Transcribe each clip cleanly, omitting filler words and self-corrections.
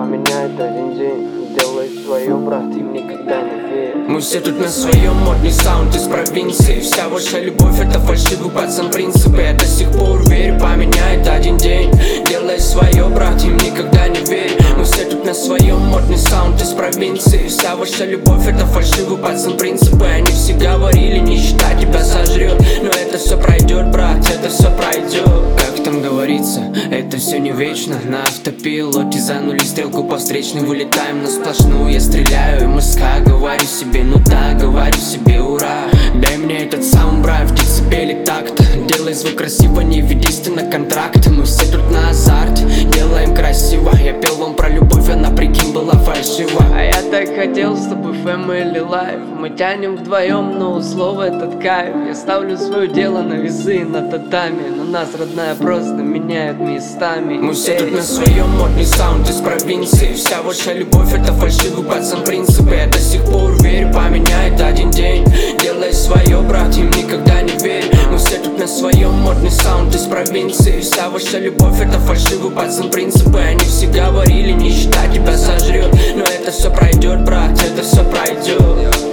поменяет один день. Делай свое, брат, им никогда не верь. Мы все тут на своем, модный саунд из провинции. Вся ваша любовь это фальшивый пацан принципы. Я до сих пор верю, поменяет один день. Делай свое, брат, им никогда не верь. Мы все тут на своем, модный саунд из провинции. Вся ваша любовь это фальшивый пацан принципы. Они все говорили, нищета тебя сожрет. Но это все пройдет, брат, это все пройдет. Как там говорится, это все не вечно. На автопилоте занули стрелку по встречной. Вылетаем на сплошную, я стреляю МСК. Говорю себе, ну да, говорю себе, ура. Дай мне этот саунд, брат, в децибеле такта. Делай звук красиво, не ведись ты на контракт. Мы все тут на азарте, делаем красиво. Я пел вам про любовь, она, прикинь, была фальшива. А я так хотел с тобой family life. Мы тянем вдвоем, но слово этот кайф. Я ставлю свое дело на весы, на татами. Но нас, родная, просто меняют местами. Мы все тут на своем, модный саунд из провинции. Вся ваша любовь это фальшивый пацан принципы. Я до сих пор верю, поменяет один день. Делай свое, брат, им никогда не верь. Мы все тут на своем, модный саунд из провинции. Вся ваша любовь это фальшивый пацан принципы. Они все говорили, нищета тебя сожрет. Но это все пройдет, брат, это все пройдет.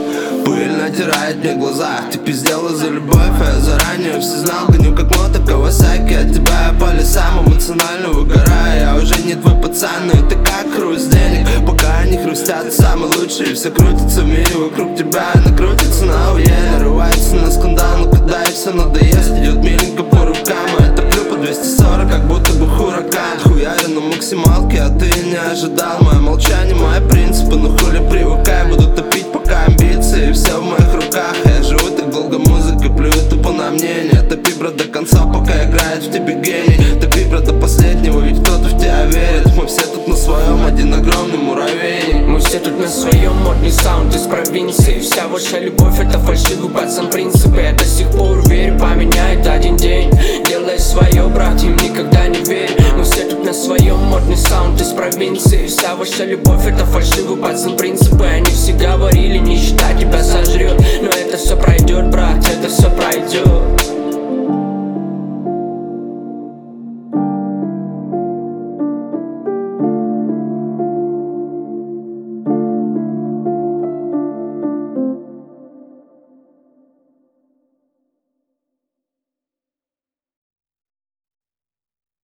Пыль натирает мне глаза. Ты пиздел за любовь, а я заранее все знал. Гоню как мото Кавасаки от тебя. Я по лесам эмоционально выгораю. Я уже не твой пацан, но это как хруст денег. Пока они хрустят, самый лучший. Все крутится в мире вокруг тебя. Она крутится на уе, нарывается на скандал. Но когда и все надоест, идет миленько по рукам. Я топлю по 240, как будто бы хуракан. Хуярю на максималке, а ты не ожидал. Мое молчание, мои принципы, но хули привыкай. Буду топить пока амбиции, все в моих руках. Я живу так долго музыкой, плюю тупо на мнение. Топи, брат, до конца, пока играет в тебе гений. Топи, брат, до последнего, ведь кто-то в тебя верит. Мы все тут на своем, один огромный муравей. Мы все тут на своем, модный саунд из провинции. Вся ваша любовь это фальшивый пацан принципы. Я до сих пор верю, поменяет один день. Делай свое, брат, им никогда не верь. Мы все тут на своем, модный саунд из провинции. Вся ваша любовь это фальшивый пацан принципы. Они все говорили, нищета тебя сожрет. Но это все пройдет, брат, это все пройдет.